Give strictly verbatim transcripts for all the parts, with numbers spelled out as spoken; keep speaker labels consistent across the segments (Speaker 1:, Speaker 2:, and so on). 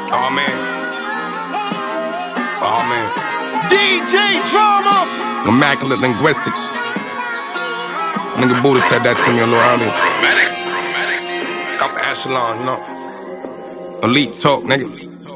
Speaker 1: Oh man. Oh man.
Speaker 2: D J Drama.
Speaker 1: Immaculate linguistics. Nigga Buddha said that to me a little earlier. Upper echelon, you know. Elite talk, nigga.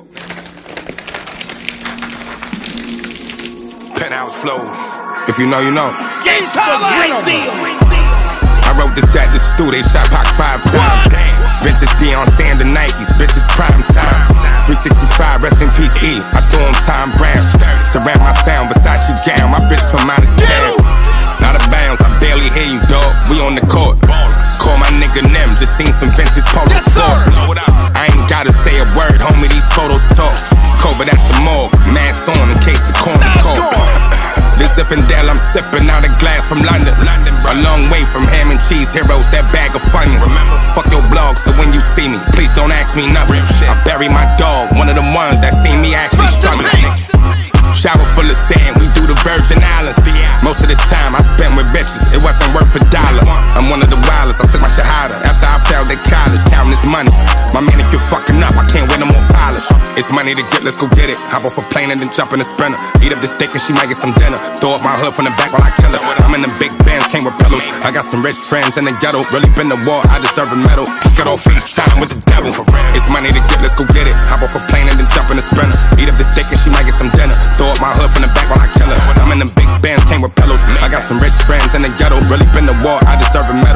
Speaker 1: Penthouse flows. If you know, you know.
Speaker 2: Yes, how I see.
Speaker 1: I wrote this at the studio, shot Pac five times. Vintage Deion Sander Nikes, bitches prime time. three sixty-five, rest in peace E. I threw on Tom Brown. Surround my sound, Versace gown. My bitch from out of town. Out of bounds, I barely hear you, dog. We on the court. Call my nigga Nem, just seen some vintage polo
Speaker 2: yes,
Speaker 1: sport. I ain't gotta say a word, homie, these photos talk. COVID at the morgue, mask on in case the corner call. This Zinfandel, I'm sipping out a glass from London. A long way from ham and cheese heroes, that bag of funyuns. Fuck your blog, so when you see me, please don't ask me nothing. I bury my dog, one of them ones that seen me actually struggling. Shower full of sand, we do the Virgin Islands. Most of the time I spent with bitches, it wasn't worth a dollar. I'm one of the wildest, I took my shahada after I failed at college, counting this money. My manicure fucking up, I can't wear no more polish. It's money to get, let's go get it. Hop off a plane and then jump in a sprinter. Eat up this dick and she might get some dinner. Throw up my hood from the back while I kill her. I'm in the big bands, came with pillows. I got some rich friends in the ghetto. Really been to war, I deserve a medal. Just got off FaceTime with the devil. It's money to get, let's go get it. Hop off a plane and then jump in a sprinter. Eat up this dick and she might get some dinner. Throw up my hood from the back while I kill her. I'm in the big bands, came with pillows. I got some rich friends in the ghetto. Really been to war, I deserve a medal.